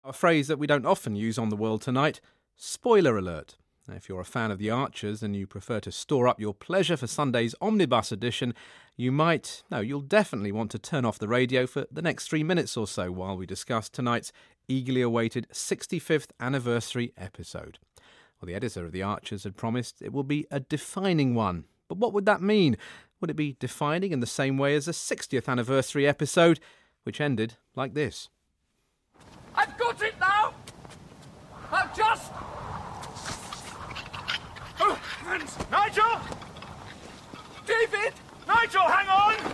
A phrase that we don't often use on The World Tonight, spoiler alert. Now, if you're a fan of The Archers and you prefer to store up your pleasure for Sunday's omnibus edition, you'll definitely want to turn off the radio for the next 3 minutes or so while we discuss tonight's eagerly awaited 65th anniversary episode. Well, the editor of The Archers had promised it will be a defining one. But what would that mean? Would it be defining in the same way as the 60th anniversary episode, which ended like this? I've got it now! I've just... Oh, heavens! Nigel! David! Nigel, hang on!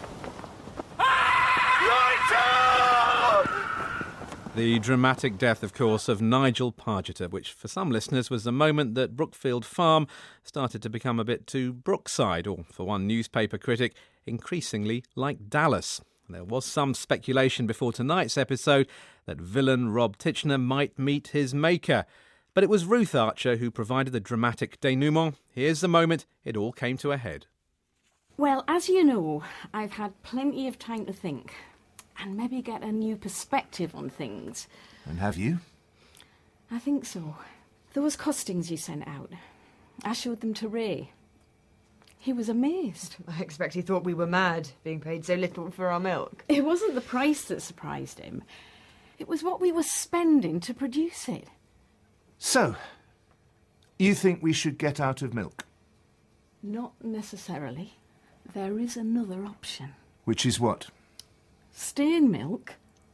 Ah! Nigel! The dramatic death, of course, of Nigel Pargeter, which for some listeners was the moment that Brookfield Farm started to become a bit too Brookside, or for one newspaper critic, increasingly like Dallas. There was some speculation before tonight's episode that villain Rob Titchener might meet his maker. But it was Ruth Archer who provided the dramatic denouement. Here's the moment it all came to a head. Well, as you know, I've had plenty of time to think and maybe get a new perspective on things. And have you? I think so. Those costings you sent out, I showed them to Ray. He was amazed. I expect he thought we were mad, being paid so little for our milk. It wasn't the price that surprised him. It was what we were spending to produce it. So, you think we should get out of milk? Not necessarily. There is another option. Which is what? Stay in milk,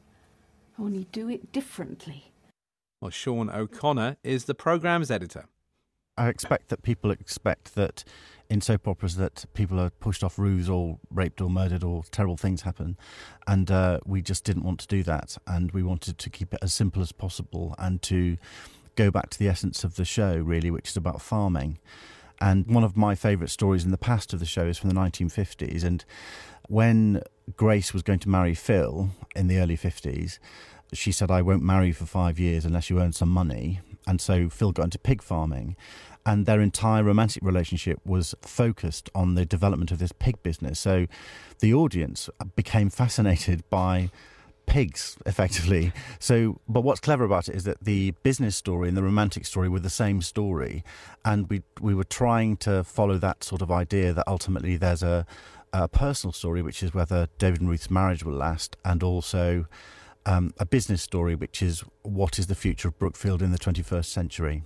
only do it differently. Well, Sean O'Connor is the programme's editor. I expect that people expect that in soap operas that people are pushed off roofs or raped or murdered or terrible things happen. And we just didn't want to do that. And we wanted to keep it as simple as possible and to go back to the essence of the show, really, which is about farming. And one of my favourite stories in the past of the show is from the 1950s. And when Grace was going to marry Phil in the early 50s, she said, I won't marry you for 5 years unless you earn some money. And so Phil got into pig farming. And their entire romantic relationship was focused on the development of this pig business. So the audience became fascinated by pigs, effectively. But what's clever about it is that the business story and the romantic story were the same story. And we were trying to follow that sort of idea that ultimately there's a personal story, which is whether David and Ruth's marriage will last, and also a business story, which is what is the future of Brookfield in the 21st century.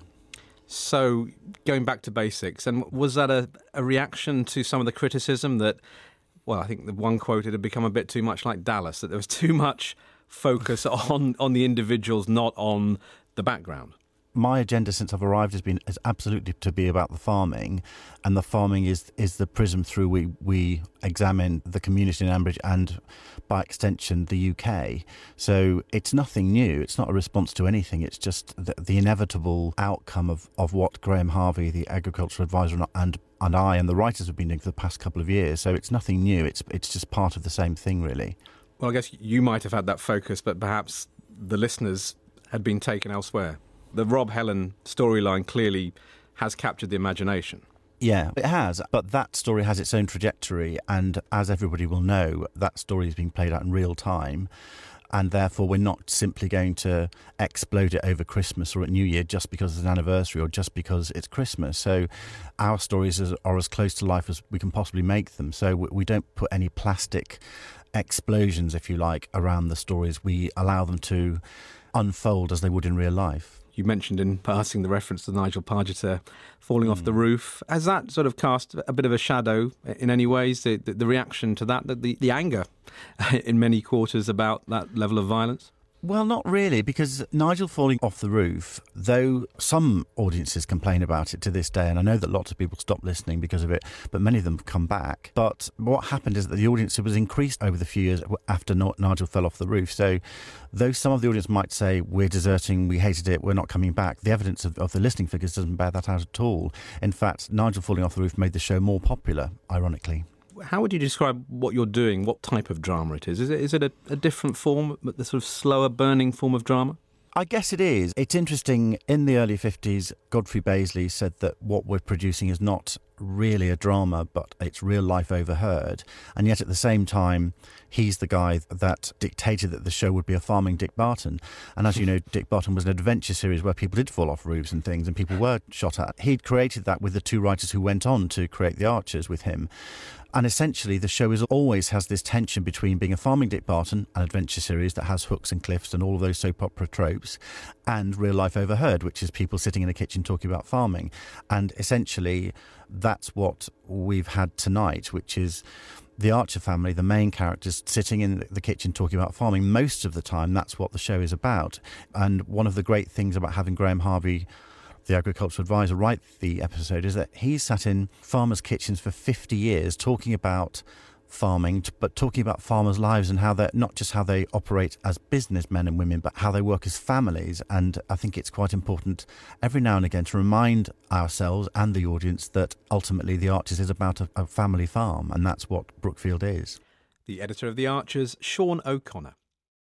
So, going back to basics, and was that a reaction to some of the criticism that, well, I think the one quote, it had become a bit too much like Dallas, that there was too much focus on the individuals, not on the background? My agenda since I've arrived is absolutely to be about the farming, and the farming is the prism through we examine the community in Ambridge and, by extension, the UK. So it's nothing new. It's not a response to anything. It's just the inevitable outcome of what Graham Harvey, the agricultural advisor, and I and the writers have been doing for the past couple of years. So it's nothing new. It's just part of the same thing, really. Well, I guess you might have had that focus, but perhaps the listeners had been taken elsewhere. The Rob Helen storyline clearly has captured the imagination. Yeah, it has, but that story has its own trajectory, and as everybody will know, that story is being played out in real time, and therefore we're not simply going to explode it over Christmas or at New Year just because it's an anniversary or just because it's Christmas. So our stories are as close to life as we can possibly make them, so we don't put any plastic explosions, if you like, around the stories. We allow them to unfold as they would in real life. You mentioned in passing the reference to Nigel Pargeter falling off the roof. Has that sort of cast a bit of a shadow in any ways, the reaction to that, the anger in many quarters about that level of violence? Well, not really, because Nigel falling off the roof, though some audiences complain about it to this day, and I know that lots of people stopped listening because of it, but many of them have come back. But what happened is that the audience was increased over the few years after Nigel fell off the roof. So though some of the audience might say, we're deserting, we hated it, we're not coming back, the evidence of the listening figures doesn't bear that out at all. In fact, Nigel falling off the roof made the show more popular, ironically. How would you describe what you're doing, what type of drama it is? Is it a different form, the sort of slower burning form of drama? I guess it is. It's interesting, in the early 50s, Godfrey Bazley said that what we're producing is not really a drama, but it's real life overheard. And yet at the same time, he's the guy that dictated that the show would be a farming Dick Barton. And as you know, Dick Barton was an adventure series where people did fall off roofs and things and people were shot at. He'd created that with the two writers who went on to create The Archers with him. And essentially, the show always has this tension between being a farming Dick Barton, an adventure series that has hooks and cliffs and all of those soap opera tropes, and real life overheard, which is people sitting in a kitchen talking about farming. And essentially, that's what we've had tonight, which is the Archer family, the main characters, sitting in the kitchen talking about farming. Most of the time, that's what the show is about. And one of the great things about having Graham Harvey, the agricultural advisor, write the episode is that he's sat in farmers' kitchens for 50 years talking about farming, but talking about farmers' lives and how they're not just how they operate as businessmen and women, but how they work as families. And I think it's quite important every now and again to remind ourselves and the audience that ultimately The Archers is about a family farm, and that's what Brookfield is. The editor of The Archers, Sean O'Connor.